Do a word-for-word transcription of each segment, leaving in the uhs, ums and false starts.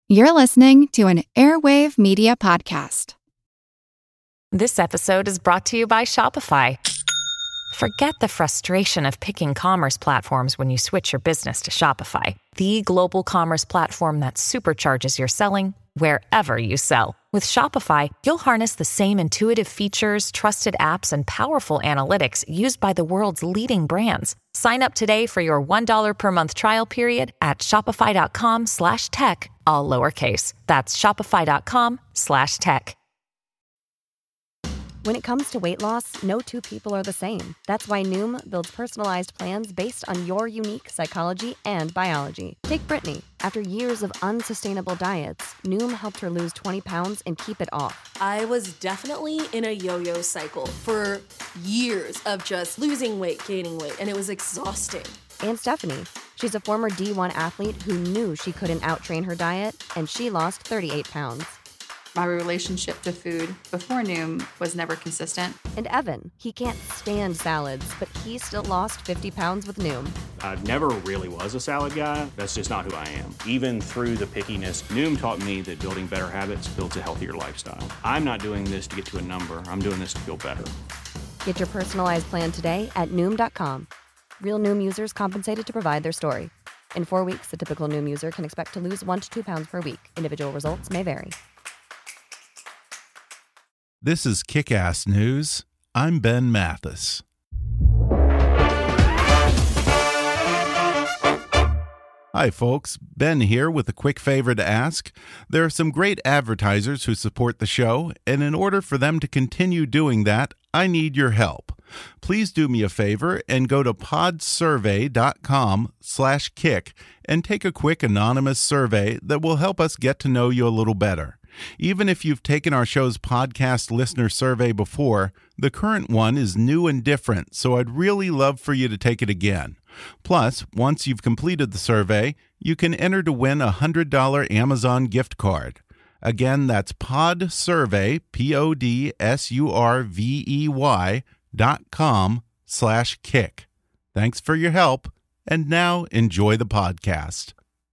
You're listening to an Airwave Media Podcast. This episode is brought to you by Shopify. Forget the frustration of picking commerce platforms when you switch your business to Shopify, the global commerce platform that supercharges your selling wherever you sell. With Shopify, you'll harness the same intuitive features, trusted apps, and powerful analytics used by the world's leading brands. Sign up today for your one dollar per month trial period at shopify.com slash tech, all lowercase. That's shopify.com slash tech. When it comes to weight loss, no two people are the same. That's why Noom builds personalized plans based on your unique psychology and biology. Take Brittany. After years of unsustainable diets, Noom helped her lose twenty pounds and keep it off. I was definitely in a yo-yo cycle for years of just losing weight, gaining weight, and it was exhausting. And Stephanie. She's a former D one athlete who knew she couldn't outtrain her diet, and she lost thirty-eight pounds. My relationship to food before Noom was never consistent. And Evan, he can't stand salads, but he still lost fifty pounds with Noom. I never really was a salad guy. That's just not who I am. Even through the pickiness, Noom taught me that building better habits builds a healthier lifestyle. I'm not doing this to get to a number. I'm doing this to feel better. Get your personalized plan today at Noom dot com. Real Noom users compensated to provide their story. In four weeks, the typical Noom user can expect to lose one to two pounds per week. Individual results may vary. This is Kick-Ass News. I'm Ben Mathis. Hi, folks. Ben here with a quick favor to ask. There are some great advertisers who support the show, and in order for them to continue doing that, I need your help. Please do me a favor and go to podsurvey.com slash kick and take a quick anonymous survey that will help us get to know you a little better. Even if you've taken our show's podcast listener survey before, the current one is new and different, so I'd really love for you to take it again. Plus, once you've completed the survey, you can enter to win a one hundred dollars Amazon gift card. Again, that's podsurvey, P O D S U R V E Y dot com slash kick. Thanks for your help, and now enjoy the podcast.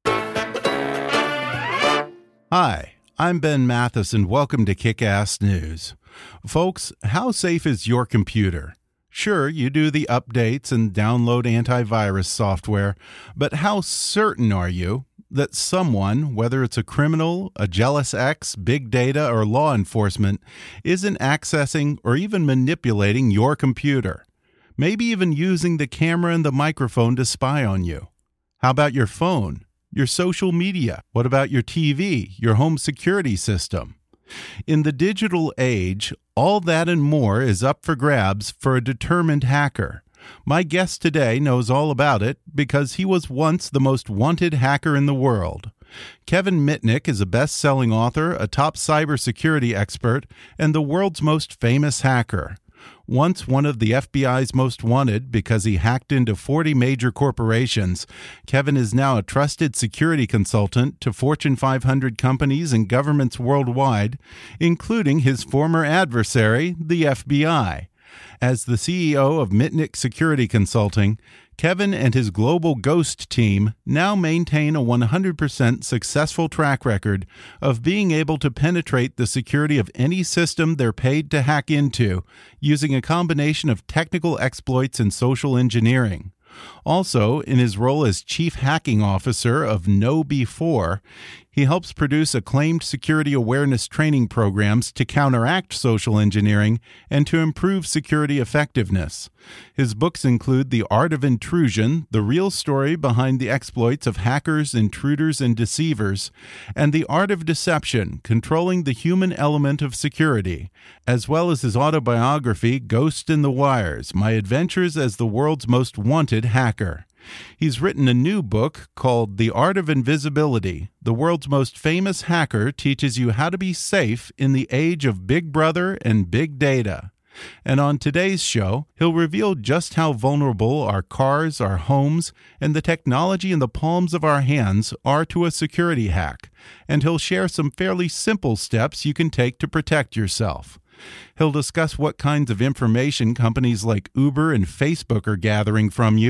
Hi. I'm Ben Mathis, and welcome to Kick-Ass News. Folks, how safe is your computer? Sure, you do the updates and download antivirus software, but how certain are you that someone, whether it's a criminal, a jealous ex, big data, or law enforcement, isn't accessing or even manipulating your computer? Maybe even using the camera and the microphone to spy on you. How about your phone? Your social media? What about your T V, your home security system? In the digital age, all that and more is up for grabs for a determined hacker. My guest today knows all about it because he was once the most wanted hacker in the world. Kevin Mitnick is a best-selling author, a top cybersecurity expert, and the world's most famous hacker. Once one of the F B I's most wanted because he hacked into forty major corporations, Kevin is now a trusted security consultant to Fortune five hundred companies and governments worldwide, including his former adversary, the F B I. As the C E O of Mitnick Security Consulting, Kevin and his global Ghost team now maintain a one hundred percent successful track record of being able to penetrate the security of any system they're paid to hack into using a combination of technical exploits and social engineering. Also, in his role as Chief Hacking Officer of Know Before, he helps produce acclaimed security awareness training programs to counteract social engineering and to improve security effectiveness. His books include The Art of Intrusion, the real story behind the exploits of hackers, intruders, and deceivers, and The Art of Deception, controlling the human element of security, as well as his autobiography, Ghost in the Wires, My Adventures as the World's Most Wanted Hacker. He's written a new book called The Art of Invisibility. The world's most famous hacker teaches you how to be safe in the age of Big Brother and big data. And on today's show, he'll reveal just how vulnerable our cars, our homes, and the technology in the palms of our hands are to a security hack. And he'll share some fairly simple steps you can take to protect yourself. He'll discuss what kinds of information companies like Uber and Facebook are gathering from you,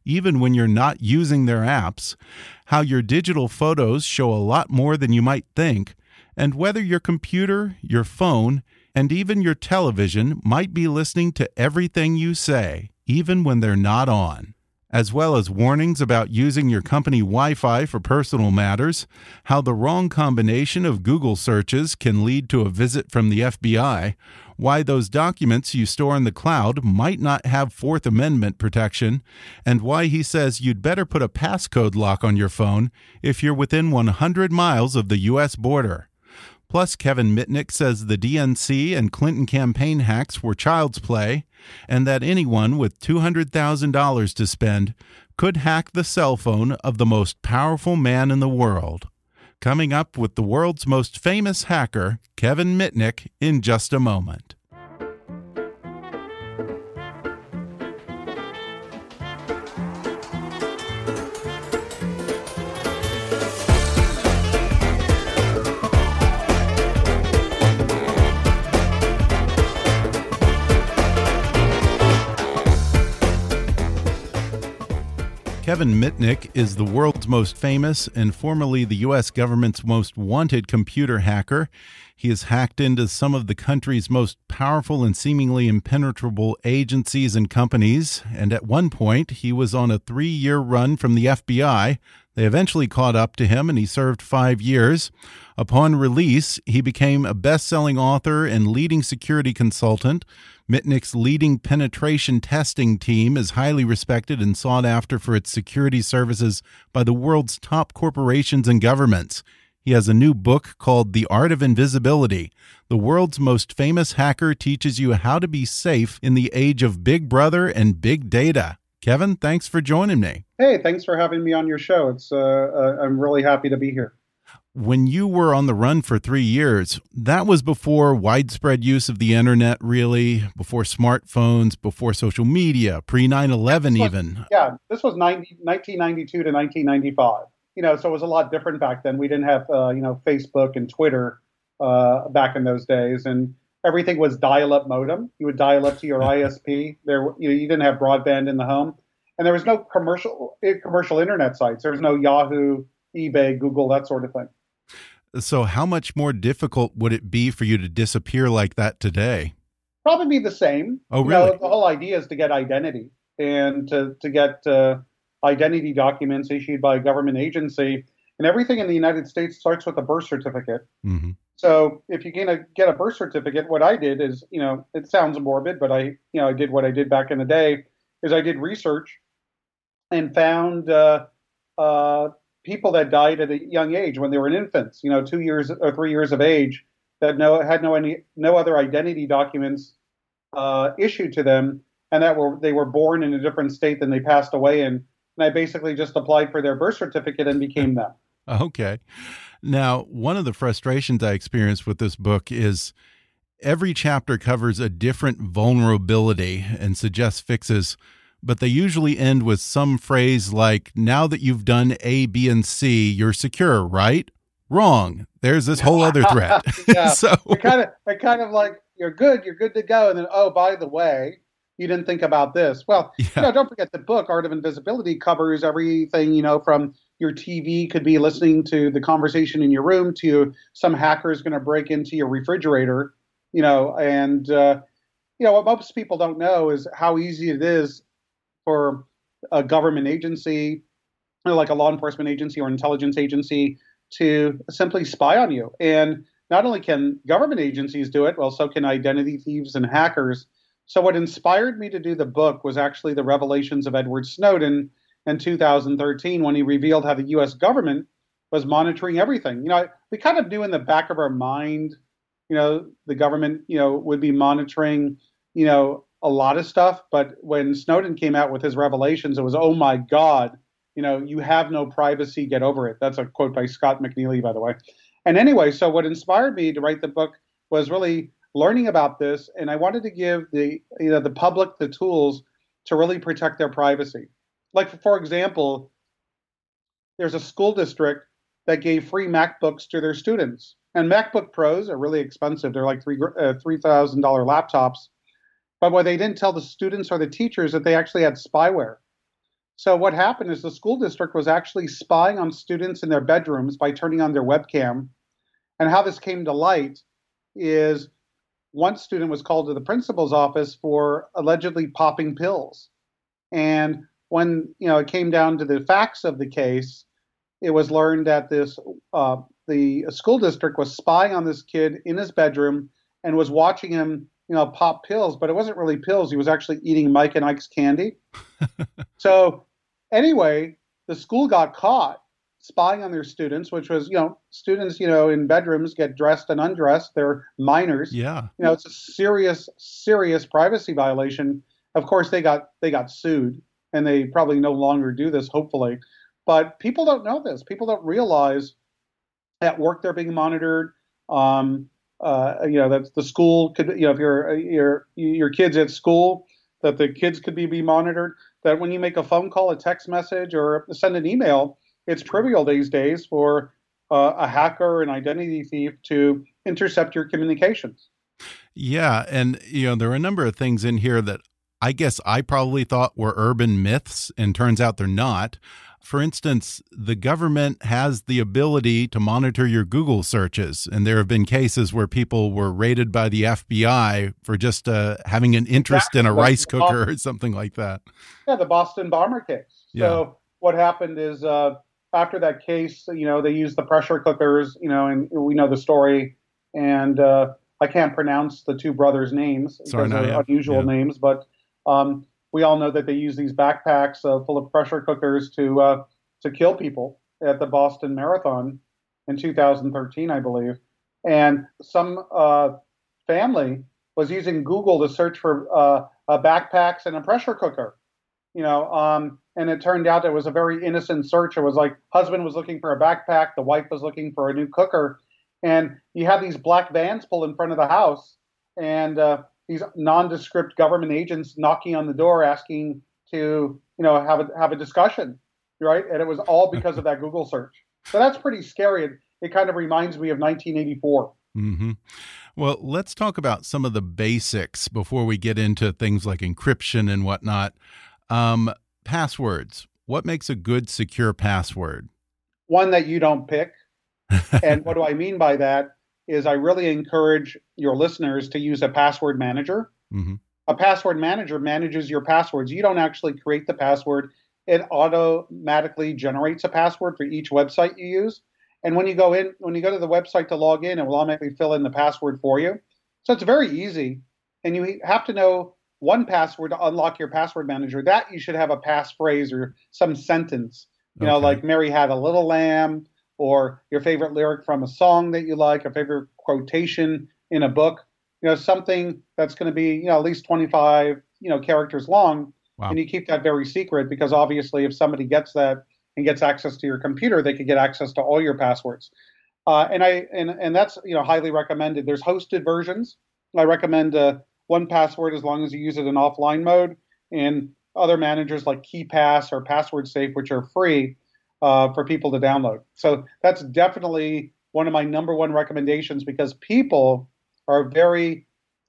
even when you're not using their apps, how your digital photos show a lot more than you might think, and whether your computer, your phone, and even your television might be listening to everything you say, even when they're not on. As well as warnings about using your company Wi-Fi for personal matters, how the wrong combination of Google searches can lead to a visit from the F B I, why those documents you store in the cloud might not have Fourth Amendment protection, and why he says you'd better put a passcode lock on your phone if you're within one hundred miles of the U S border. Plus, Kevin Mitnick says the D N C and Clinton campaign hacks were child's play, and that anyone with two hundred thousand dollars to spend could hack the cell phone of the most powerful man in the world. Coming up with the world's most famous hacker, Kevin Mitnick, in just a moment. Kevin Mitnick is the world's most famous and formerly the U S government's most wanted computer hacker. He has hacked into some of the country's most powerful and seemingly impenetrable agencies and companies, and at one point he was on a three-year run from the F B I. They eventually caught up to him and he served five years. Upon release, he became a best-selling author and leading security consultant. Mitnick's leading penetration testing team is highly respected and sought after for its security services by the world's top corporations and governments. He has a new book called The Art of Invisibility. The world's most famous hacker teaches you how to be safe in the age of Big Brother and big data. Kevin, thanks for joining me. Hey, thanks for having me on your show. It's uh, uh, I'm really happy to be here. When you were on the run for three years, that was before widespread use of the internet, really, before smartphones, before social media, pre nine eleven even. Yeah, this was nineteen ninety-two to nineteen ninety-five. You know, so it was a lot different back then. We didn't have, uh, you know, Facebook and Twitter uh, back in those days. And everything was dial-up modem. You would dial up to your I S P. There, you know, you didn't have broadband in the home. And there was no commercial commercial internet sites. There was no Yahoo, eBay, Google, that sort of thing. So how much more difficult would it be for you to disappear like that today? Probably be the same. Oh, really? You know, the whole idea is to get identity and to, to get uh, identity documents issued by a government agency. And everything in the United States starts with a birth certificate. Mm-hmm. So if you're going to get a birth certificate, what I did is, you know, it sounds morbid, but I, you know, I did what I did back in the day is I did research and found uh, uh, people that died at a young age when they were infants, you know, two years or three years of age, that no had no any no other identity documents uh, issued to them, and that were they were born in a different state than they passed away in. And I basically just applied for their birth certificate and became them. Okay. Now, one of the frustrations I experienced with this book is every chapter covers a different vulnerability and suggests fixes, but they usually end with some phrase like, now that you've done A, B, and C, you're secure, right? Wrong. There's this whole other threat. Yeah. So it kind of, it kind of like, you're good, you're good to go. And then, oh, by the way, you didn't think about this. Well, yeah. you know, don't forget the book, Art of Invisibility, covers everything, you know, from your T V could be listening to the conversation in your room to some hacker is going to break into your refrigerator, you know, and, uh, you know, what most people don't know is how easy it is for a government agency, you know, like a law enforcement agency or intelligence agency, to simply spy on you. And not only can government agencies do it, well, so can identity thieves and hackers. So what inspired me to do the book was actually the revelations of Edward Snowden in two thousand thirteen, when he revealed how the U S government was monitoring everything. You know, we kind of knew in the back of our mind, you know, the government, you know, would be monitoring, you know, a lot of stuff. But when Snowden came out with his revelations, it was, oh my God, you know, you have no privacy, get over it. That's a quote by Scott McNeely, by the way. And anyway, so what inspired me to write the book was really learning about this. And I wanted to give the, you know, the public the tools to really protect their privacy. Like, for example, there's a school district that gave free MacBooks to their students. And MacBook Pros are really expensive. They're like three uh, three thousand dollars laptops. But what they didn't tell the students or the teachers that they actually had spyware. So what happened is the school district was actually spying on students in their bedrooms by turning on their webcam. And how this came to light is one student was called to the principal's office for allegedly popping pills. And when, you know, it came down to the facts of the case, it was learned that this uh, the school district was spying on this kid in his bedroom and was watching him, you know, pop pills, but it wasn't really pills. He was actually eating Mike and Ike's candy. So anyway, the school got caught spying on their students, which was, you know, students, you know, in bedrooms get dressed and undressed. They're minors. Yeah. You know, it's a serious, serious privacy violation. Of course, they got they got sued, and they probably no longer do this, hopefully. But people don't know this. People don't realize at work they're being monitored. Um, uh, you know, that the school could, you know, if your your your kids at school, that the kids could be, be monitored. That when you make a phone call, a text message, or send an email, it's trivial these days for uh, a hacker, an identity thief, to intercept your communications. Yeah, and you know, there are a number of things in here that I guess I probably thought were urban myths, and turns out they're not. For instance, the government has the ability to monitor your Google searches, and there have been cases where people were raided by the F B I for just uh, having an interest exactly. in a rice cooker or something like that. Yeah, the Boston bomber case. Yeah. So what happened is uh, after that case, you know, they used the pressure cookers, you know, and we know the story, and uh, I can't pronounce the two brothers' names Sorry, because they're yeah. unusual yeah. names, but um, we all know that they use these backpacks uh, full of pressure cookers to uh, to kill people at the Boston Marathon in two thousand thirteen, I believe. And some uh, family was using Google to search for uh, uh, backpacks and a pressure cooker. You know, um, and it turned out it was a very innocent search. It was like husband was looking for a backpack, the wife was looking for a new cooker, and you have these black vans pull in front of the house, and uh, these nondescript government agents knocking on the door asking to, you know, have a have a discussion, right? And it was all because of that Google search. So that's pretty scary. It, it kind of reminds me of nineteen eighty-four. Mm-hmm. Well, let's talk about some of the basics before we get into things like encryption and whatnot. Um, passwords. What makes a good secure password? One that you don't pick. And what do I mean by that is I really encourage your listeners to use a password manager. Mm-hmm. A password manager manages your passwords. You don't actually create the password. It automatically generates a password for each website you use. And when you go in, when you go to the website to log in, it will automatically fill in the password for you. So it's very easy. And you have to know one password to unlock your password manager. That you should have a passphrase or some sentence, you okay. know, like Mary had a little lamb, or your favorite lyric from a song that you like, a favorite quotation in a book, you know, something that's going to be, you know, at least twenty-five, you know, characters long. Wow. And you keep that very secret, because obviously if somebody gets that and gets access to your computer, they could get access to all your passwords. Uh, and I and and that's, you know, highly recommended. There's hosted versions. I recommend uh, one password as long as you use it in offline mode, and other managers like KeePass or Password Safe, which are free uh, for people to download. So that's definitely one of my number one recommendations, because people are very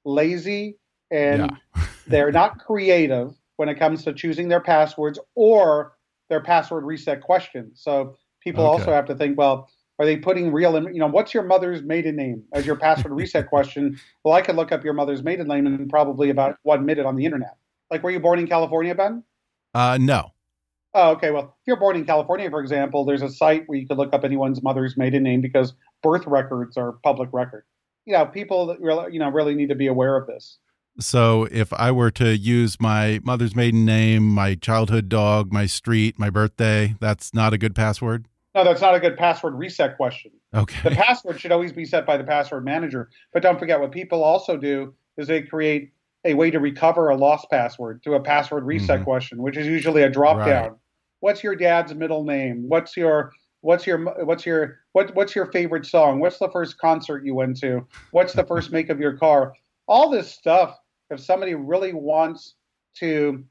lazy and yeah. they're not creative when it comes to choosing their passwords or their password reset questions. So people okay. also have to think, well, are they putting real, you know, what's your mother's maiden name as your password reset question? Well, I could look up your mother's maiden name in probably about one minute on the internet. Like, were you born in California, Ben? Uh, no. Oh, okay. Well, if you're born in California, for example, there's a site where you could look up anyone's mother's maiden name, because birth records are public record. You know, people that really, you know, really need to be aware of this. So if I were to use my mother's maiden name, my childhood dog, my street, my birthday, that's not a good password? No, that's not a good password reset question. Okay. The password should always be set by the password manager. But don't forget, what people also do is they create a way to recover a lost password through a password reset mm-hmm. question, which is usually a drop down. Right. What's your dad's middle name? What's your what's your what's your what what's your favorite song? What's the first concert you went to? What's the first make of your car? All this stuff, if somebody really wants to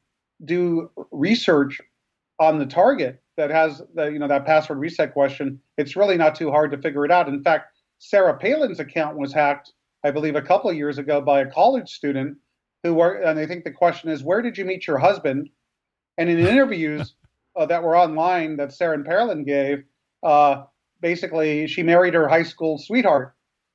do research on the target that has the, you know, that password reset question, it's really not too hard to figure it out. In fact, Sarah Palin's account was hacked, I believe, a couple of years ago by a college student who were, and I think the question is, where did you meet your husband? And in interviews, uh, that were online that Sarah Palin gave, uh, basically she married her high school sweetheart.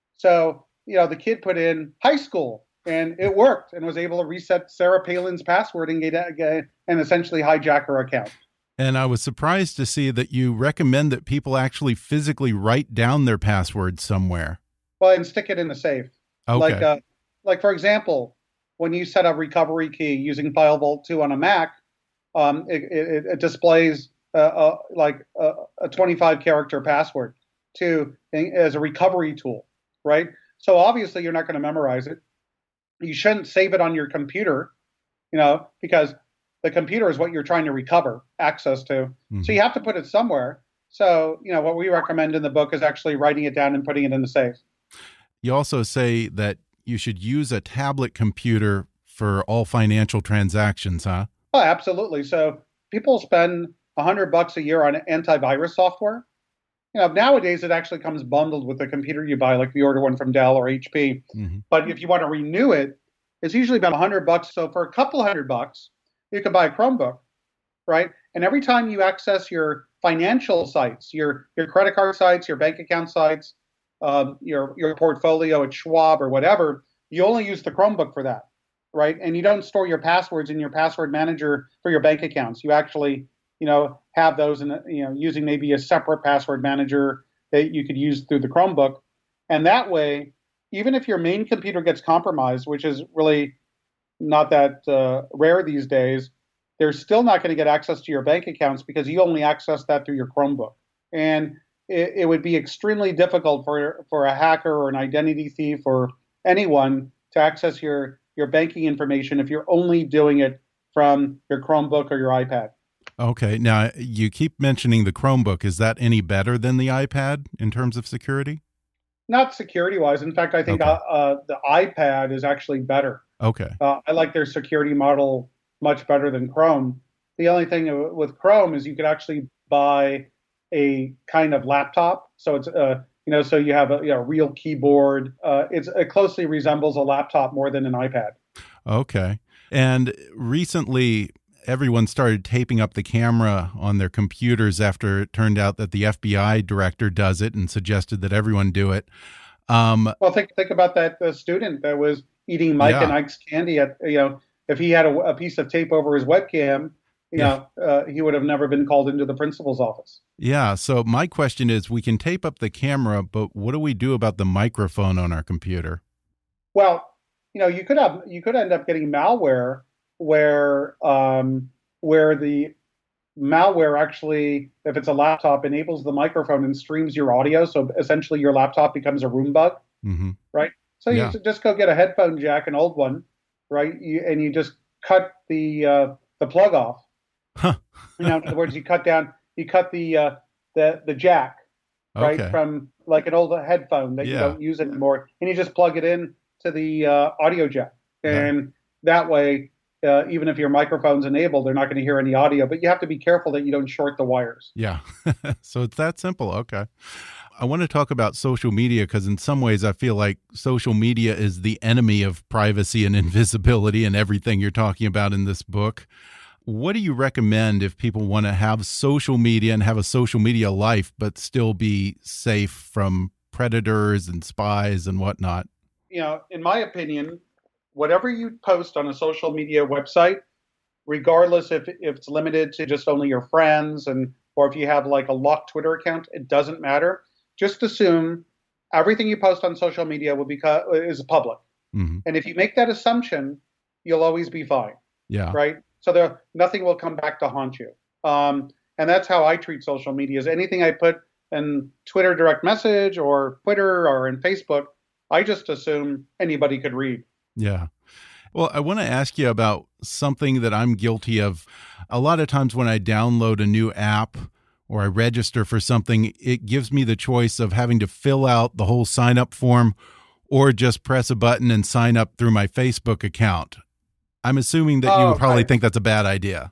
So, you know, the kid put in high school and it worked and was able to reset Sarah Palin's password and get, get and essentially hijack her account. And I was surprised to see that you recommend that people actually physically write down their password somewhere. Well, and stick it in the safe. Okay. Like, uh, like for example, when you set a recovery key using FileVault two on a Mac, um, it, it, it displays uh, uh, like a, a twenty-five character password to as a recovery tool, right? So obviously you're not going to memorize it. You shouldn't save it on your computer, you know, because the computer is what you're trying to recover access to. Mm-hmm. So you have to put it somewhere. So, you know, what we recommend in the book is actually writing it down and putting it in the safe. You also say that you should use a tablet computer for all financial transactions, huh? Oh, absolutely. So people spend a hundred bucks a year on antivirus software. You know, nowadays it actually comes bundled with the computer you buy, like if you order one from Dell or H P. Mm-hmm. But if you want to renew it, it's usually about a hundred bucks. So for a couple hundred bucks, you can buy a Chromebook, right? And every time you access your financial sites, your your credit card sites, your bank account sites, um, your your portfolio at Schwab or whatever, you only use the Chromebook for that, right? And you don't store your passwords in your password manager for your bank accounts. You actually, you know, have those in, you know, using maybe a separate password manager that you could use through the Chromebook. And that way, even if your main computer gets compromised, which is really not that uh, rare these days, they're still not going to get access to your bank accounts because you only access that through your Chromebook. And it, it would be extremely difficult for for a hacker or an identity thief or anyone to access your, your banking information if you're only doing it from your Chromebook or your iPad. Okay. Now, you keep mentioning the Chromebook. Is that any better than the iPad in terms of security? Not security-wise. In fact, I think okay. uh, uh, the iPad is actually better. Okay. Uh, I like their security model much better than Chrome. The only thing with Chrome is you could actually buy a kind of laptop. So it's, uh, you know, so you have a you know, real keyboard. Uh, it's, it closely resembles a laptop more than an iPad. Okay. And recently, everyone started taping up the camera on their computers after it turned out that the F B I director does it and suggested that everyone do it. Um, well, think think about that uh, student that was eating Mike yeah. and Ike's candy. At you know, if he had a, a piece of tape over his webcam, you yeah. know, uh, he would have never been called into the principal's office. Yeah. So my question is, we can tape up the camera, but what do we do about the microphone on our computer? Well, you know, you could have you could end up getting malware where um, where the malware actually, if it's a laptop, enables the microphone and streams your audio. So essentially your laptop becomes a room bug, mm-hmm. right? So yeah. you just go get a headphone jack, an old one, right? You, and you just cut the uh, the plug off. Huh. You know, in other words, you cut down, you cut the uh, the the jack, right, okay. from like an old headphone that yeah. you don't use anymore, and you just plug it in to the uh, audio jack, and yeah. that way. Uh, even if your microphone's enabled, they're not going to hear any audio, but you have to be careful that you don't short the wires. Yeah. So it's that simple. Okay. I want to talk about social media because in some ways I feel like social media is the enemy of privacy and invisibility and everything you're talking about in this book. What do you recommend if people want to have social media and have a social media life, but still be safe from predators and spies and whatnot? You know, in my opinion, whatever you post on a social media website, regardless if, if it's limited to just only your friends and or if you have like a locked Twitter account, it doesn't matter. Just assume everything you post on social media will be is public. Mm-hmm. And if you make that assumption, you'll always be fine. Yeah. Right. So there nothing will come back to haunt you. Um, and that's how I treat social media. Is anything I put in Twitter direct message or Twitter or in Facebook, I just assume anybody could read. Yeah. Well, I want to ask you about something that I'm guilty of. A lot of times when I download a new app or I register for something, it gives me the choice of having to fill out the whole sign up form or just press a button and sign up through my Facebook account. I'm assuming that you oh, would probably right. think that's a bad idea.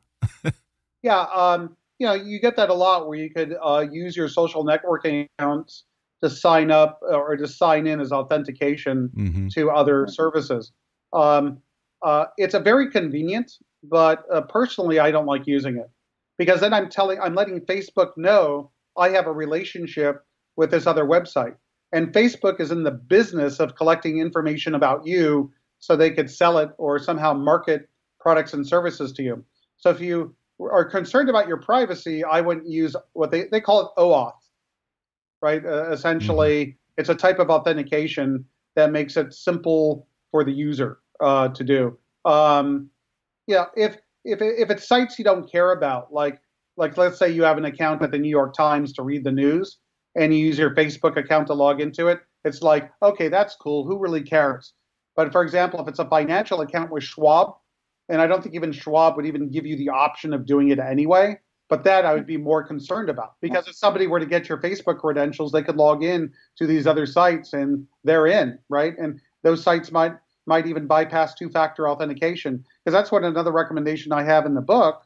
yeah. Um, you know, you get that a lot where you could uh, use your social networking accounts to sign up or to sign in as authentication mm-hmm. to other services. Um, uh, it's a very convenient, but uh, personally, I don't like using it because then I'm telling, I'm letting Facebook know I have a relationship with this other website. And Facebook is in the business of collecting information about you so they could sell it or somehow market products and services to you. So if you are concerned about your privacy, I wouldn't use what they, they call it OAuth, right? Uh, essentially, mm-hmm. It's a type of authentication that makes it simple for the user uh, to do. Um, yeah, if if if it's sites you don't care about, like like let's say you have an account at the New York Times to read the news, and you use your Facebook account to log into it, it's like, okay, that's cool. Who really cares? But for example, if it's a financial account with Schwab, and I don't think even Schwab would even give you the option of doing it anyway, but that I would be more concerned about. Because if somebody were to get your Facebook credentials, they could log in to these other sites and they're in, right? And those sites might might even bypass two-factor authentication. Because that's what another recommendation I have in the book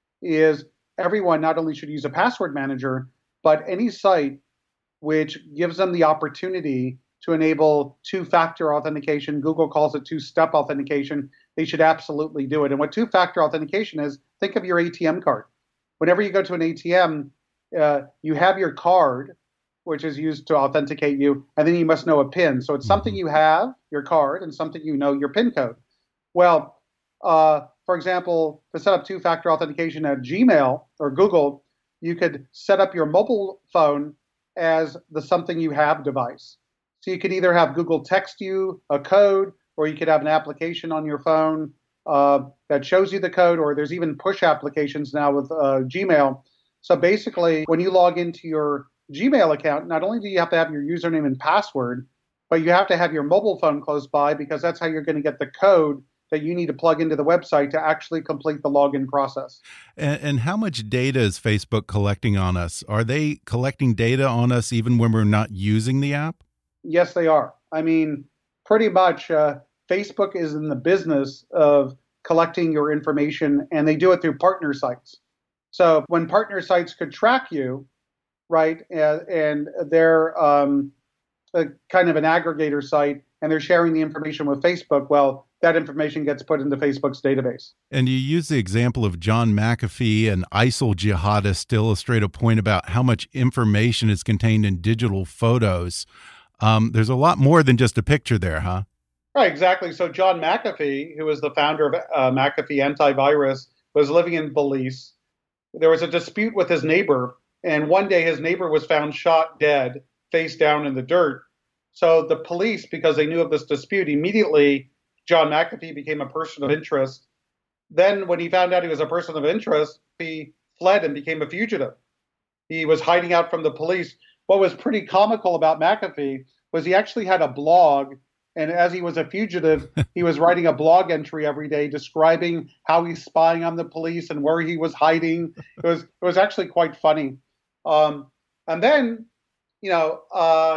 is everyone not only should use a password manager, but any site which gives them the opportunity to enable two-factor authentication. Google calls it two-step authentication. They should absolutely do it. And what two-factor authentication is, think of your A T M card. Whenever you go to an A T M, uh, you have your card, which is used to authenticate you, and then you must know a PIN. So it's something you have, your card, and something you know, your PIN code. Well, uh, for example, to set up two-factor authentication at Gmail or Google, you could set up your mobile phone as the something you have device. So you could either have Google text you a code, or you could have an application on your phone uh, that shows you the code, or there's even push applications now with uh, Gmail. So basically, when you log into your Gmail account, not only do you have to have your username and password, but you have to have your mobile phone close by, because that's how you're going to get the code that you need to plug into the website to actually complete the login process. And, and how much data is Facebook collecting on us? Are they collecting data on us even when we're not using the app? Yes, they are. I mean, pretty much uh, Facebook is in the business of collecting your information, and they do it through partner sites. So when partner sites could track you, right, and, and they're um, a, kind of an aggregator site, and they're sharing the information with Facebook, well, that information gets put into Facebook's database. And you use the example of John McAfee and ISIL jihadists to illustrate a point about how much information is contained in digital photos. Um, there's a lot more than just a picture there, huh? Right, exactly. So John McAfee, who was the founder of uh, McAfee Antivirus, was living in Belize. There was a dispute with his neighbor, and one day his neighbor was found shot dead, face down in the dirt. So the police, because they knew of this dispute, immediately John McAfee became a person of interest. Then when he found out he was a person of interest, he fled and became a fugitive. He was hiding out from the police. What was pretty comical about McAfee was he actually had a blog, and as he was a fugitive, he was writing a blog entry every day describing how he's spying on the police and where he was hiding. It was it was actually quite funny. Um, and then, you know, uh,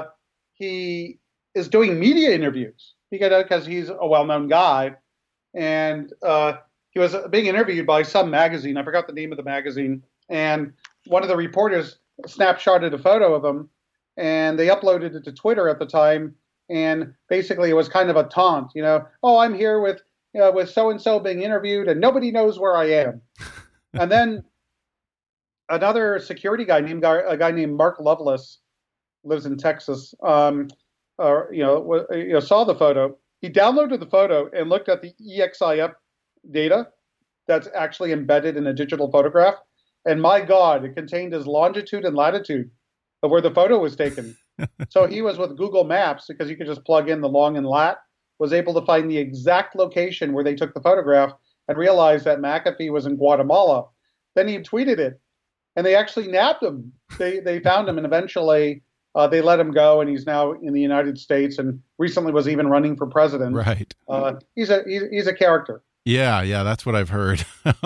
he is doing media interviews because he's a well-known guy, and uh, he was being interviewed by some magazine. I forgot the name of the magazine, and one of the reporters snapshotted a photo of him, and they uploaded it to Twitter at the time. And basically, it was kind of a taunt, you know. Oh, I'm here with you know, with so and so being interviewed, and nobody knows where I am. And then another security guy named a guy named Mark Lovelace, lives in Texas. Um, uh, you know, you know, saw the photo. He downloaded the photo and looked at the E X I F data that's actually embedded in a digital photograph. And my God, it contained his longitude and latitude of where the photo was taken. So he was with Google Maps, because you could just plug in the long and lat, was able to find the exact location where they took the photograph and realized that McAfee was in Guatemala. Then he tweeted it, and they actually nabbed him. They they found him, and eventually uh, they let him go, and he's now in the United States, and recently was even running for president. Right. Uh, he's a he's, he's a character. Yeah, yeah, that's what I've heard.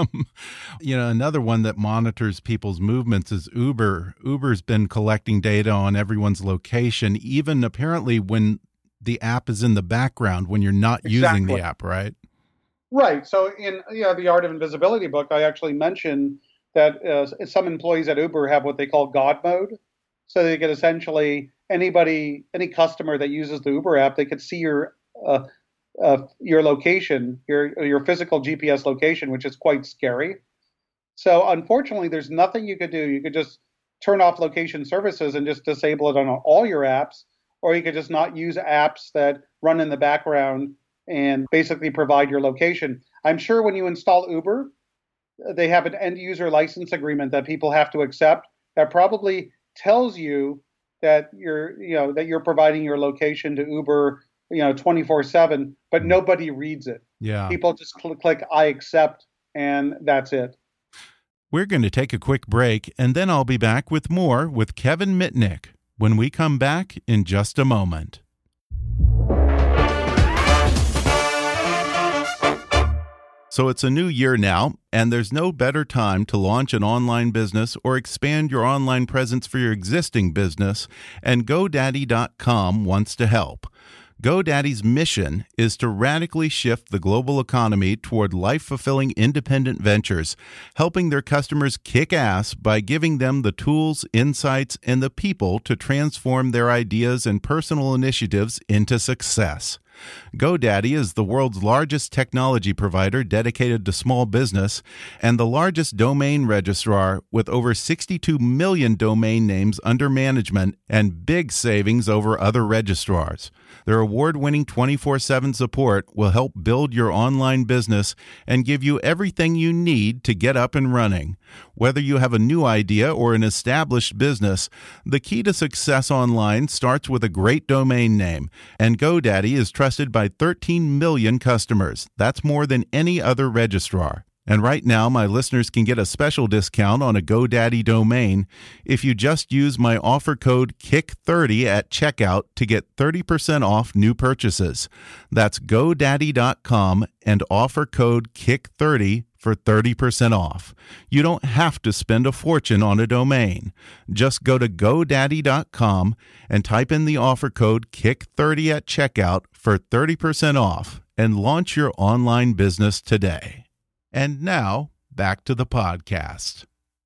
You know, another one that monitors people's movements is Uber. Uber's been collecting data on everyone's location, even apparently when the app is in the background, when you're not Exactly. using the app, right? Right. So in you know, the Art of Invisibility book, I actually mentioned that uh, some employees at Uber have what they call God mode. So they could essentially, anybody, any customer that uses the Uber app, they could see your uh, Uh, your location, your your physical G P S location, which is quite scary. So unfortunately, there's nothing you could do. You could just turn off location services and just disable it on all your apps, or you could just not use apps that run in the background and basically provide your location. I'm sure when you install Uber, they have an end user license agreement that people have to accept that probably tells you that you're, you know, that you're providing your location to Uber, you know, twenty-four seven, but nobody reads it. Yeah. People just cl- click I accept, and that's it. We're going to take a quick break, and then I'll be back with more with Kevin Mitnick when we come back in just a moment. So it's a new year now, and there's no better time to launch an online business or expand your online presence for your existing business, and GoDaddy dot com wants to help. GoDaddy's mission is to radically shift the global economy toward life-fulfilling independent ventures, helping their customers kick ass by giving them the tools, insights, and the people to transform their ideas and personal initiatives into success. GoDaddy is the world's largest technology provider dedicated to small business and the largest domain registrar with over sixty-two million domain names under management and big savings over other registrars. Their award-winning twenty-four seven support will help build your online business and give you everything you need to get up and running. Whether you have a new idea or an established business, the key to success online starts with a great domain name, and GoDaddy is trusted by thirteen million customers. That's more than any other registrar. And right now, my listeners can get a special discount on a GoDaddy domain if you just use my offer code kick thirty at checkout to get thirty percent off new purchases. That's GoDaddy dot com and offer code kick thirty for thirty percent off. You don't have to spend a fortune on a domain. Just go to GoDaddy dot com and type in the offer code kick thirty at checkout for thirty percent off and launch your online business today. And now, back to the podcast.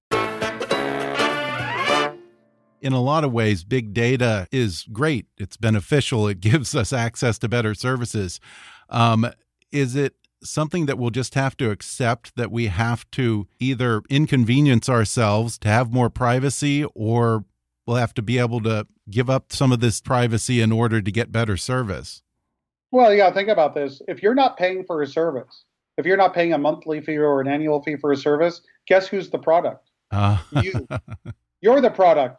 In a lot of ways, big data is great. It's beneficial. It gives us access to better services. Um, is it something that we'll just have to accept, that we have to either inconvenience ourselves to have more privacy, or we'll have to be able to give up some of this privacy in order to get better service? Well, yeah, think about this. If you're not paying for a service, if you're not paying a monthly fee or an annual fee for a service, guess who's the product? Uh. You. You're the product.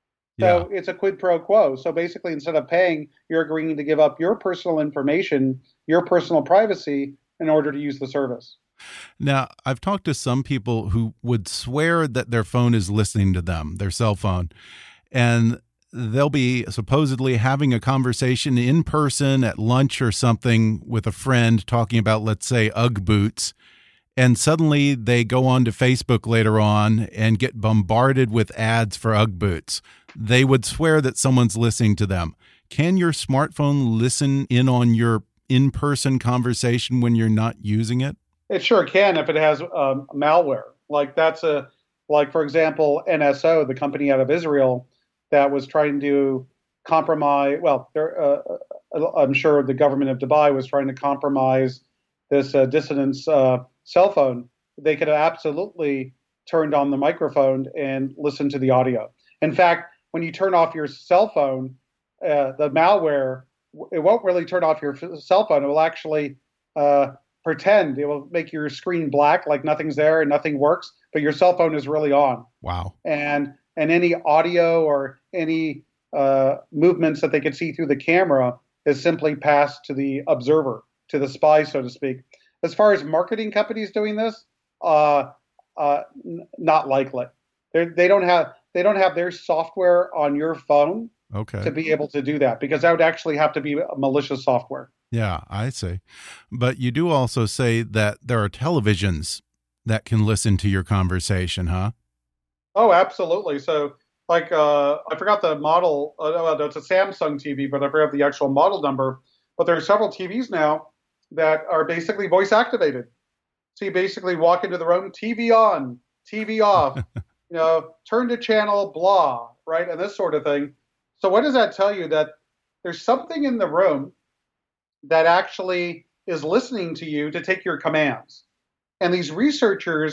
So yeah. It's a quid pro quo. So basically, instead of paying, you're agreeing to give up your personal information, your personal privacy, in order to use the service. Now, I've talked to some people who would swear that their phone is listening to them, their cell phone, and they'll be supposedly having a conversation in person at lunch or something with a friend talking about, let's say, Ugg boots. And suddenly they go on to Facebook later on and get bombarded with ads for Ugg boots. They would swear that someone's listening to them. Can your smartphone listen in on your in-person conversation when you're not using it? It sure can if it has um, malware. Like that's a, like for example, N S O, the company out of Israel, that was trying to compromise, well, uh, I'm sure the government of Dubai was trying to compromise this uh, dissident's uh, cell phone. They could have absolutely turned on the microphone and listened to the audio. In fact, when you turn off your cell phone, uh, the malware, it won't really turn off your cell phone. It will actually uh, pretend. It will make your screen black, like nothing's there and nothing works, but your cell phone is really on. Wow. And and any audio or any uh, movements that they could see through the camera is simply passed to the observer, to the spy, so to speak. As far as marketing companies doing this, uh, uh, n- not likely. They they don't have they don't have their software on your phone okay. to be able to do that, because that would actually have to be malicious software. Yeah, I see. But you do also say that there are televisions that can listen to your conversation, huh? Oh, absolutely. So, like, uh, I forgot the model. Uh, it's a Samsung T V, but I forgot the actual model number. But there are several T Vs now that are basically voice activated. So you basically walk into the room, T V on, T V off, you know, turn to channel blah, right, and this sort of thing. So what does that tell you? That there's something in the room that actually is listening to you to take your commands. And these researchers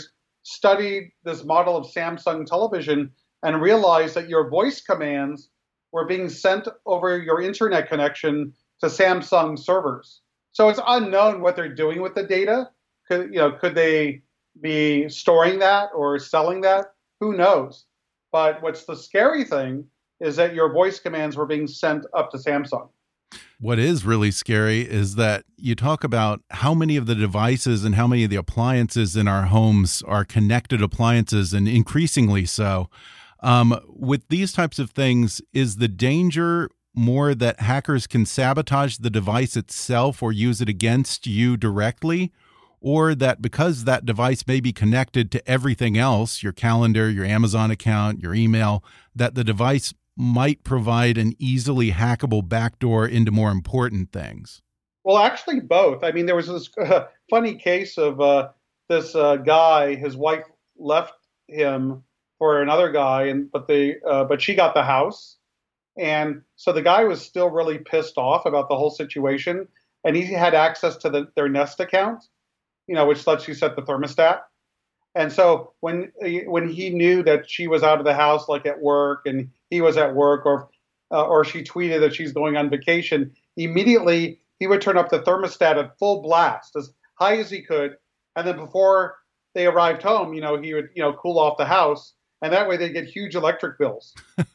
studied this model of Samsung television and realized that your voice commands were being sent over your internet connection to Samsung servers. So it's unknown what they're doing with the data. Could, you know, could they be storing that or selling that? Who knows? But what's the scary thing is that your voice commands were being sent up to Samsung. What is really scary is that you talk about how many of the devices and how many of the appliances in our homes are connected appliances, and increasingly so. Um, with these types of things, is the danger more that hackers can sabotage the device itself or use it against you directly? Or that because that device may be connected to everything else, your calendar, your Amazon account, your email, that the device might provide an easily hackable backdoor into more important things? Well, actually, both. I mean, there was this uh, funny case of uh, this uh, guy. His wife left him for another guy, and but they uh, but she got the house, and so the guy was still really pissed off about the whole situation, and he had access to the, their Nest account, you know, which lets you set the thermostat. And so when when he knew that she was out of the house, like at work, and he was at work, or uh, or she tweeted that she's going on vacation, immediately he would turn up the thermostat at full blast, as high as he could, and then before they arrived home, you know, he would you know cool off the house, and that way they get huge electric bills.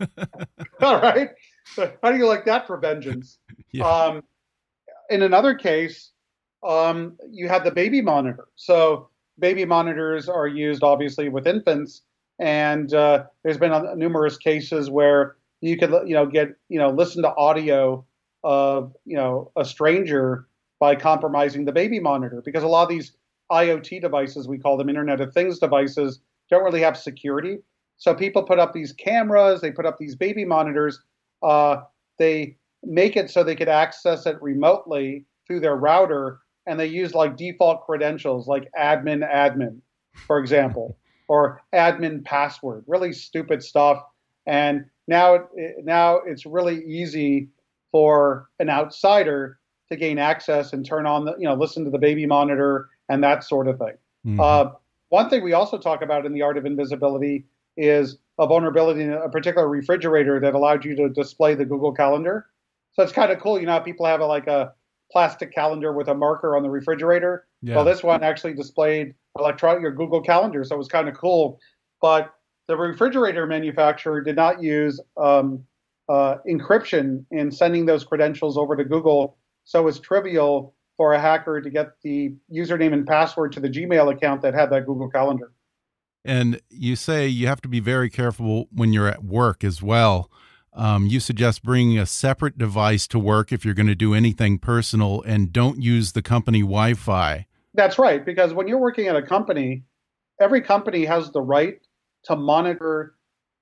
All right, so how do you like that for vengeance? Yeah. Um, in another case, um, you had the baby monitor. So baby monitors are used obviously with infants, and uh, there's been uh, numerous cases where you could, you know, get, you know, listen to audio of, you know, a stranger by compromising the baby monitor, because a lot of these I O T devices, we call them Internet of Things devices, don't really have security. So people put up these cameras, they put up these baby monitors, uh, they make it so they could access it remotely through their router, and they use like default credentials like admin admin, for example, or admin password, really stupid stuff. And now, now it's really easy for an outsider to gain access and turn on the, you know, listen to the baby monitor and that sort of thing. Mm-hmm. Uh, one thing we also talk about in The Art of Invisibility is a vulnerability in a particular refrigerator that allowed you to display the Google Calendar. So it's kind of cool. You know, people have a, like a plastic calendar with a marker on the refrigerator. Yeah. Well, this one actually displayed electronic your Google Calendar, so it was kind of cool. But the refrigerator manufacturer did not use um, uh, encryption in sending those credentials over to Google, so it's trivial for a hacker to get the username and password to the Gmail account that had that Google Calendar. And you say you have to be very careful when you're at work as well. Um, you suggest bringing a separate device to work if you're going to do anything personal, and don't use the company Wi-Fi. That's right, because when you're working at a company, every company has the right to monitor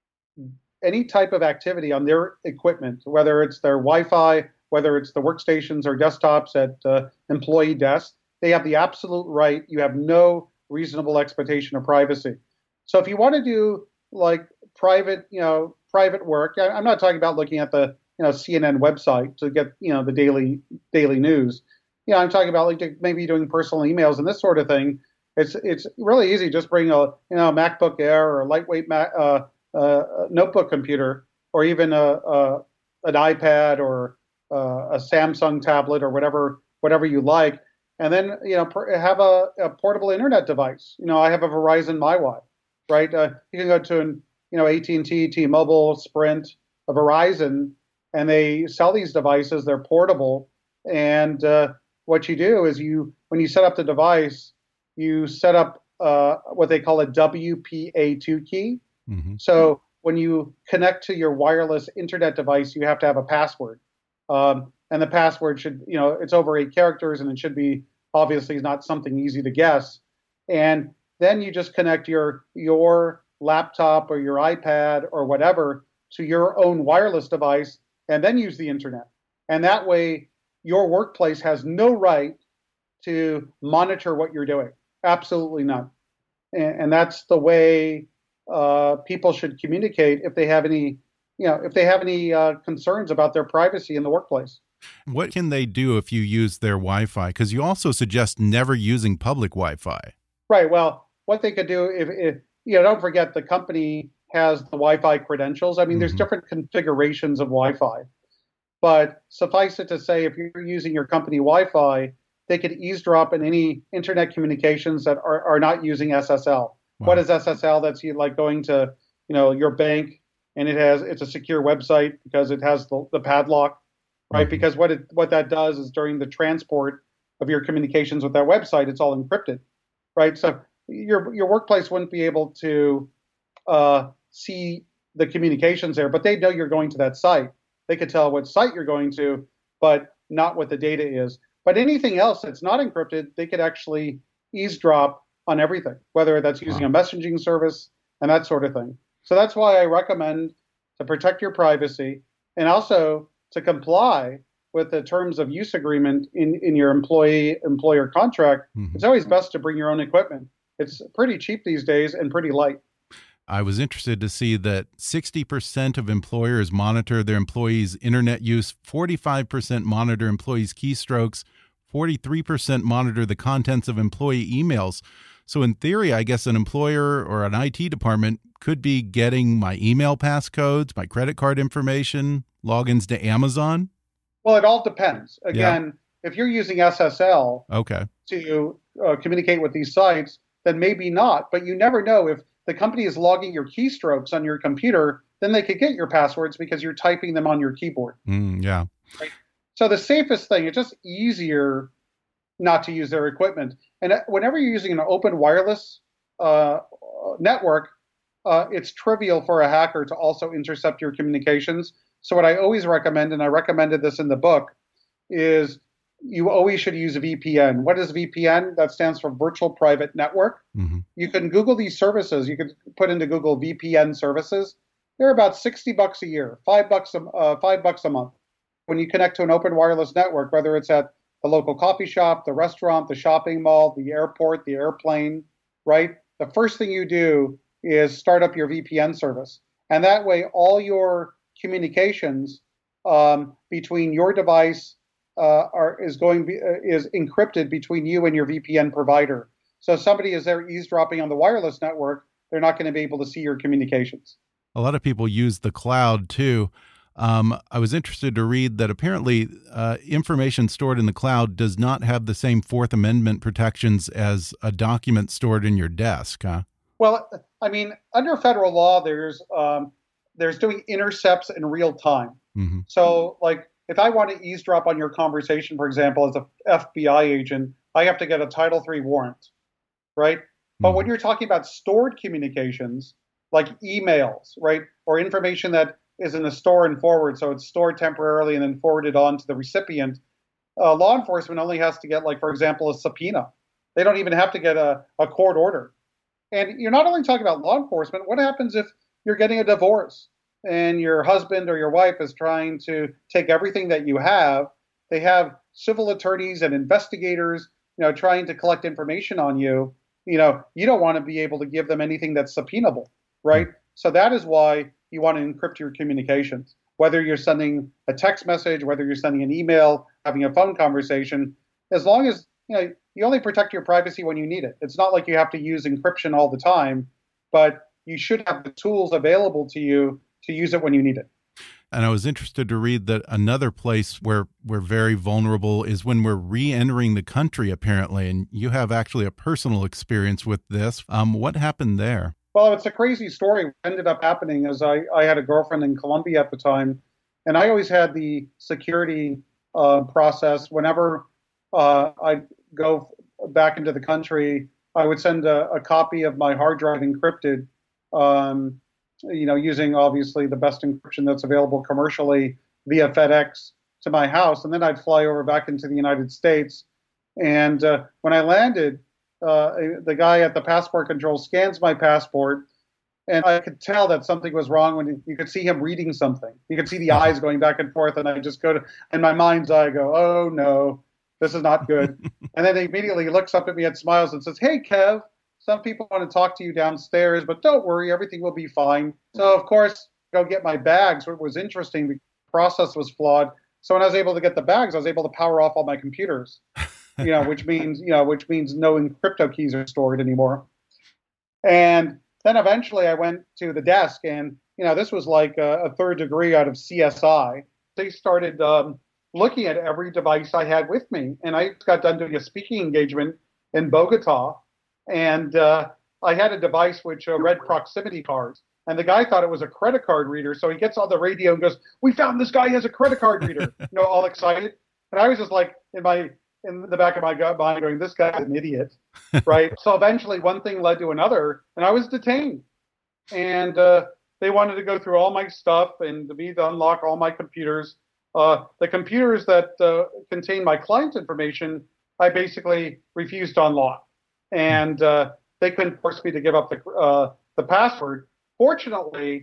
any type of activity on their equipment, whether it's their Wi-Fi, whether it's the workstations or desktops at uh, employee desks. They have the absolute right. You have no reasonable expectation of privacy. So if you want to do like private, you know, private work, I, I'm not talking about looking at the, you know, C N N website to get, you know, the daily daily news. You know, I'm talking about like maybe doing personal emails and this sort of thing. It's it's really easy. Just bring a, you know, MacBook Air or a lightweight Mac, uh, uh, notebook computer, or even a, a an iPad or uh, a Samsung tablet or whatever whatever you like, and then, you know, have a, a portable internet device. You know, I have a Verizon MyWi, right? Uh, you can go to an, you know, A T and T, T-Mobile, Sprint, a Verizon, and they sell these devices. They're portable, and uh, what you do is you, when you set up the device, you set up uh, what they call a W P A two key. Mm-hmm. So when you connect to your wireless internet device, you have to have a password. Um, and the password should, you know, it's over eight characters, and it should be obviously not something easy to guess. And then you just connect your your laptop or your iPad or whatever to your own wireless device, and then use the internet. And that way, your workplace has no right to monitor what you're doing. Absolutely none. And, and that's the way uh, people should communicate if they have any, you know, if they have any uh, concerns about their privacy in the workplace. What can they do if you use their Wi-Fi? Because you also suggest never using public Wi-Fi. Right. Well, what they could do, if, if you know, don't forget the company has the Wi-Fi credentials. I mean, mm-hmm. there's different configurations of Wi-Fi. But suffice it to say, if you're using your company Wi-Fi, they could eavesdrop in any internet communications that are, are not using S S L. Wow. What is S S L? That's you like going to, you know, your bank, and it has it's a secure website because it has the, the padlock, right? Mm-hmm. Because what it what that does is during the transport of your communications with that website, it's all encrypted, right? So your your workplace wouldn't be able to uh, see the communications there, but they know you're going to that site. They could tell what site you're going to, but not what the data is. But anything else that's not encrypted, they could actually eavesdrop on everything, whether that's using wow. a messaging service and that sort of thing. So that's why I recommend to protect your privacy and also to comply with the terms of use agreement in, in your employee-employer contract. Mm-hmm. It's always best to bring your own equipment. It's pretty cheap these days and pretty light. I was interested to see that sixty percent of employers monitor their employees' internet use, forty-five percent monitor employees' keystrokes, forty-three percent monitor the contents of employee emails. So in theory, I guess an employer or an I T department could be getting my email passcodes, my credit card information, logins to Amazon. Well, it all depends. Again, yeah. if you're using S S L okay. to uh, communicate with these sites, then maybe not. But you never know. If the company is logging your keystrokes on your computer, then they could get your passwords because you're typing them on your keyboard. Mm, yeah. Right? So the safest thing, it's just easier not to use their equipment. And whenever you're using an open wireless uh, network, uh, it's trivial for a hacker to also intercept your communications. So what I always recommend, and I recommended this in the book, is you always should use a V P N. What is V P N? That stands for Virtual Private Network. Mm-hmm. You can Google these services. You can put into Google V P N services. They're about sixty bucks a year, five bucks a, uh, five bucks a month. When you connect to an open wireless network, whether it's at the local coffee shop, the restaurant, the shopping mall, the airport, the airplane, right? The first thing you do is start up your V P N service. And that way, all your communications um, between your device uh, are is going be, uh, is encrypted between you and your V P N provider. So if somebody is there eavesdropping on the wireless network, they're not going to be able to see your communications. A lot of people use the cloud too. Um, I was interested to read that apparently uh, information stored in the cloud does not have the same Fourth Amendment protections as a document stored in your desk. Huh? Well, I mean, under federal law, there's um, there's doing intercepts in real time. Mm-hmm. So, like, if I want to eavesdrop on your conversation, for example, as a F B I agent, I have to get a Title three warrant, right? Mm-hmm. But when you're talking about stored communications, like emails, right, or information that is in a store and forward, so it's stored temporarily and then forwarded on to the recipient, uh, law enforcement only has to get, like, for example, a subpoena. They don't even have to get a, a court order. And you're not only talking about law enforcement. What happens if you're getting a divorce and your husband or your wife is trying to take everything that you have? They have civil attorneys and investigators, you know, trying to collect information on you. You know, you don't want to be able to give them anything that's subpoenable, right? Mm-hmm. So that is why you want to encrypt your communications. Whether you're sending a text message, whether you're sending an email, having a phone conversation, as long as, you know, you only protect your privacy when you need it. It's not like you have to use encryption all the time, but you should have the tools available to you to use it when you need it. And I was interested to read that another place where we're very vulnerable is when we're re-entering the country, apparently. And you have actually a personal experience with this. Um, what happened there? Well, it's a crazy story. What ended up happening is I, I had a girlfriend in Colombia at the time, and I always had the security uh, process. Whenever uh, I'd go back into the country, I would send a, a copy of my hard drive encrypted, um, you know, using obviously the best encryption that's available commercially via FedEx to my house. And then I'd fly over back into the United States. And uh, when I landed, Uh, the guy at the passport control scans my passport, and I could tell that something was wrong when you could see him reading something. You could see the eyes going back and forth, and I just go to, in my mind's eye, go, oh no, this is not good. And then he immediately looks up at me and smiles and says, hey, Kev, some people want to talk to you downstairs, but don't worry, everything will be fine. So, of course, go get my bags. What was interesting, the process was flawed. So when I was able to get the bags, I was able to power off all my computers. You know, which means, you know, which means no crypto keys are stored anymore. And then eventually I went to the desk, and, you know, this was like a, a third degree out of C S I. They started um, looking at every device I had with me. And I got done doing a speaking engagement in Bogota. And uh, I had a device which uh, read proximity cards. And the guy thought it was a credit card reader. So he gets on the radio and goes, "We found this guy has a credit card reader," you know, all excited. And I was just like, in my in the back of my gut mind going, this guy's an idiot, right? So eventually one thing led to another, and I was detained. And uh, they wanted to go through all my stuff and to me to unlock all my computers. Uh, the computers that uh, contain my client information, I basically refused to unlock. And uh, they couldn't force me to give up the uh, the password. Fortunately,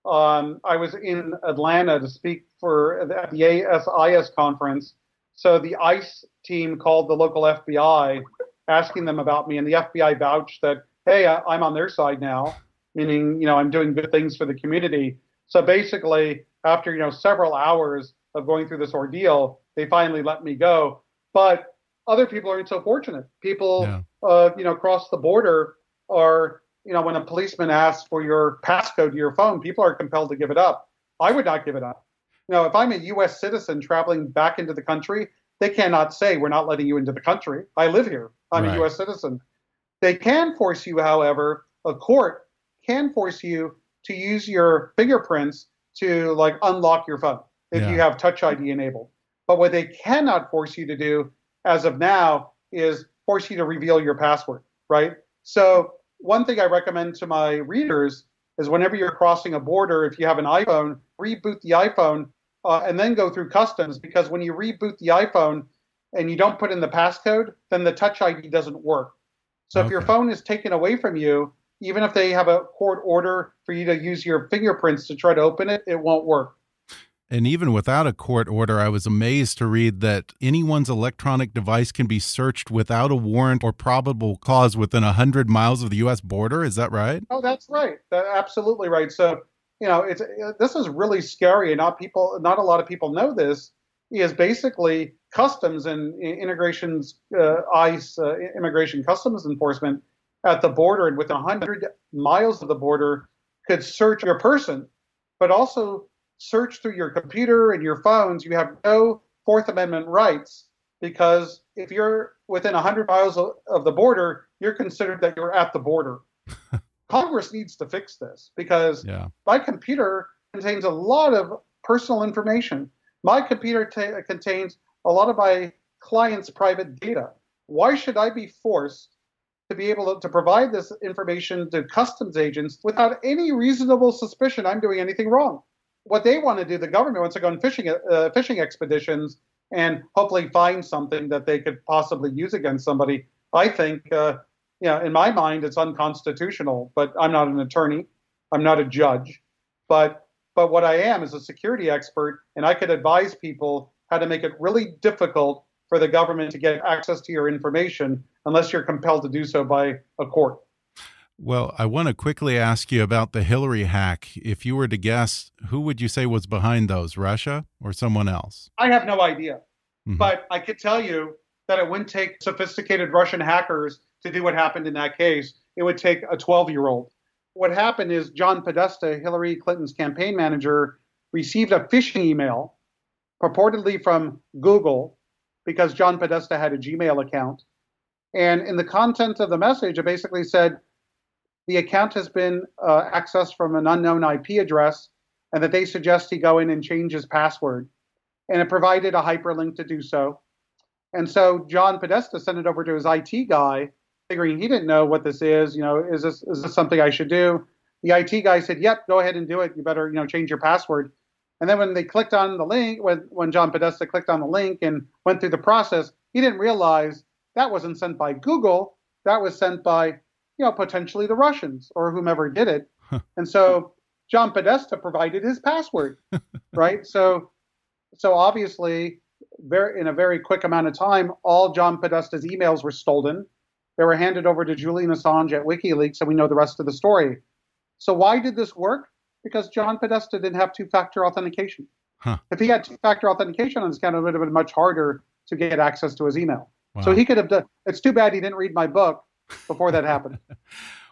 um, I was in Atlanta to speak for at the A S I S conference. So the ICE team called the local F B I, asking them about me, and the F B I vouched that, hey, I, I'm on their side now, meaning, you know, I'm doing good things for the community. So basically, after, you know, several hours of going through this ordeal, they finally let me go. But other people aren't so fortunate. People, yeah. uh, you know, across the border are, you know, when a policeman asks for your passcode to your phone, people are compelled to give it up. I would not give it up. You know, if I'm a U S citizen traveling back into the country, they cannot say, "We're not letting you into the country. I live here. I'm right. a U S citizen." They can force you, however, a court can force you to use your fingerprints to, like, unlock your phone if yeah. you have Touch I D enabled. But what they cannot force you to do as of now is force you to reveal your password, right? So one thing I recommend to my readers is whenever you're crossing a border, if you have an iPhone, reboot the iPhone uh, and then go through customs, because when you reboot the iPhone and you don't put in the passcode, then the Touch I D doesn't work. So okay. if your phone is taken away from you, even if they have a court order for you to use your fingerprints to try to open it, it won't work. And even without a court order, I was amazed to read that anyone's electronic device can be searched without a warrant or probable cause within one hundred miles of the U S border. Is that right? Oh, that's right. That's absolutely right. So, you know, it's this is really scary, and not people, not a lot of people know this. Is basically customs and integrations, uh, ICE, uh, immigration customs enforcement at the border, and within one hundred miles of the border, could search your person, but also search through your computer and your phones. You have no Fourth Amendment rights, because if you're within one hundred miles of, of the border, you're considered that you're at the border. Congress needs to fix this, because yeah. my computer contains a lot of personal information. My computer t- contains a lot of my clients' private data. Why should I be forced to be able to, to provide this information to customs agents without any reasonable suspicion I'm doing anything wrong? What they want to do, the government wants to go on fishing uh, fishing expeditions and hopefully find something that they could possibly use against somebody. I think, uh, you know, in my mind, it's unconstitutional. But I'm not an attorney, I'm not a judge. But but what I am is a security expert, and I could advise people how to make it really difficult for the government to get access to your information unless you're compelled to do so by a court. Well, I want to quickly ask you about the Hillary hack. If you were to guess, who would you say was behind those, Russia or someone else? I have no idea. Mm-hmm. But I could tell you that it wouldn't take sophisticated Russian hackers to do what happened in that case. It would take a twelve-year-old. What happened is John Podesta, Hillary Clinton's campaign manager, received a phishing email purportedly from Google, because John Podesta had a Gmail account. And in the content of the message, it basically said, the account has been uh, accessed from an unknown I P address, and that they suggest he go in and change his password. And it provided a hyperlink to do so. And so John Podesta sent it over to his I T guy, figuring he didn't know what this is. You know, is this is this something I should do? The I T guy said, "Yep, go ahead and do it. You better, you know, change your password." And then when they clicked on the link, when when John Podesta clicked on the link and went through the process, he didn't realize that wasn't sent by Google. That was sent by, you know, potentially the Russians or whomever did it. Huh. And so John Podesta provided his password, right? So, so obviously, very in a very quick amount of time, all John Podesta's emails were stolen. They were handed over to Julian Assange at WikiLeaks, and we know the rest of the story. So why did this work? Because John Podesta didn't have two-factor authentication. Huh. If he had two-factor authentication on his account, it would have been much harder to get access to his email. Wow. So he could have done. It's too bad he didn't read my book before that happened.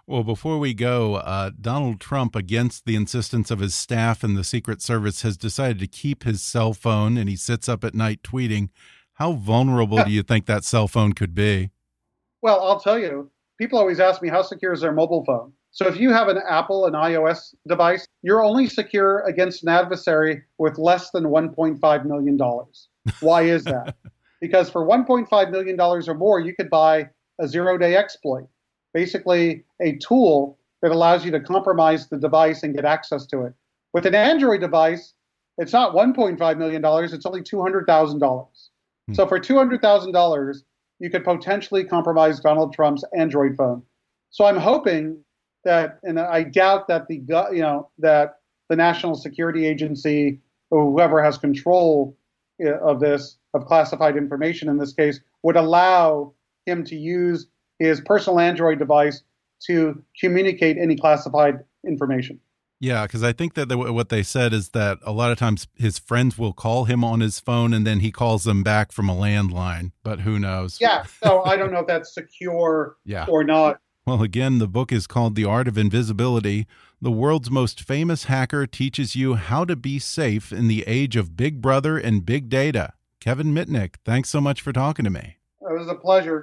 Well, before we go, uh, Donald Trump, against the insistence of his staff and the Secret Service, has decided to keep his cell phone, and he sits up at night tweeting. How vulnerable do you think that cell phone could be? Well, I'll tell you, people always ask me, how secure is their mobile phone? So if you have an Apple, an iOS device, you're only secure against an adversary with less than one point five million dollars. Why is that? Because for one point five million dollars or more, you could buy a zero-day exploit, basically a tool that allows you to compromise the device and get access to it. With an Android device, it's not one point five million dollars, it's only two hundred thousand dollars. Hmm. So for two hundred thousand dollars, you could potentially compromise Donald Trump's Android phone. So I'm hoping that, and I doubt that the you know that the National Security Agency or whoever has control of this, of classified information in this case, would allow him to use his personal Android device to communicate any classified information. Yeah, because I think that the, what they said is that a lot of times his friends will call him on his phone and then he calls them back from a landline, but who knows? Yeah, so I don't know if that's secure yeah. or not. Well, again, the book is called The Art of Invisibility. The world's most famous hacker teaches you how to be safe in the age of Big Brother and big data. Kevin Mitnick, thanks so much for talking to me. It was a pleasure.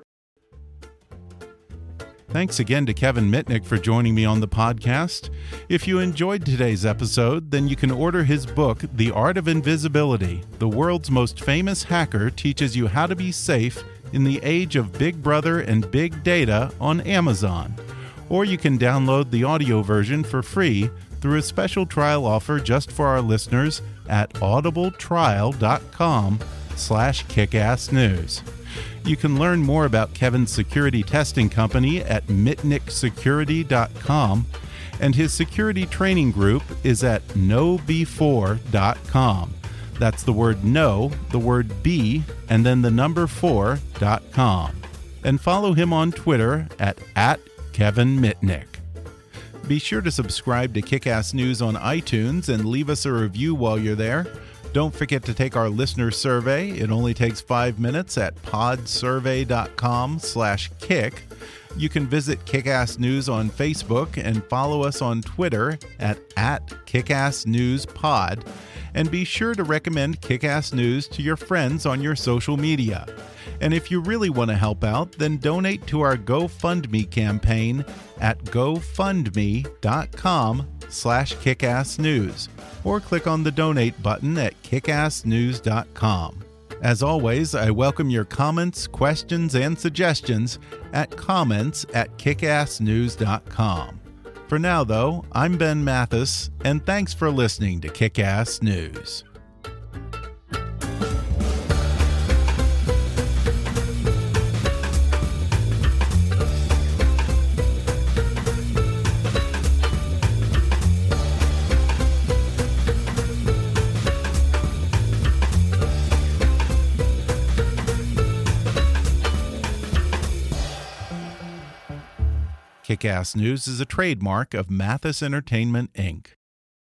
Thanks again to Kevin Mitnick for joining me on the podcast. If you enjoyed today's episode, then you can order his book, The Art of Invisibility. The world's most famous hacker teaches you how to be safe in the age of Big Brother and big data on Amazon. Or you can download the audio version for free through a special trial offer just for our listeners at audibletrial.com slash kickassnews. You can learn more about Kevin's security testing company at mitnick security dot com, and his security training group is at know be four dot com. That's the word know, the word be, and then the number four dot com. And follow him on Twitter at, at Kevin Mitnick. Be sure to subscribe to Kickass News on iTunes and leave us a review while you're there. Don't forget to take our listener survey. It only takes five minutes at podsurvey.com slash kick. You can visit Kickass News on Facebook and follow us on Twitter at, at KickassNewsPod. And be sure to recommend Kickass News to your friends on your social media. And if you really want to help out, then donate to our GoFundMe campaign at gofundme.com slash kickassnews, or click on the donate button at kickassnews dot com. As always, I welcome your comments, questions, and suggestions at comments at kickassnews dot com. For now, though, I'm Ben Mathis, and thanks for listening to Kickass News. Kickass News is a trademark of Mathis Entertainment, Incorporated.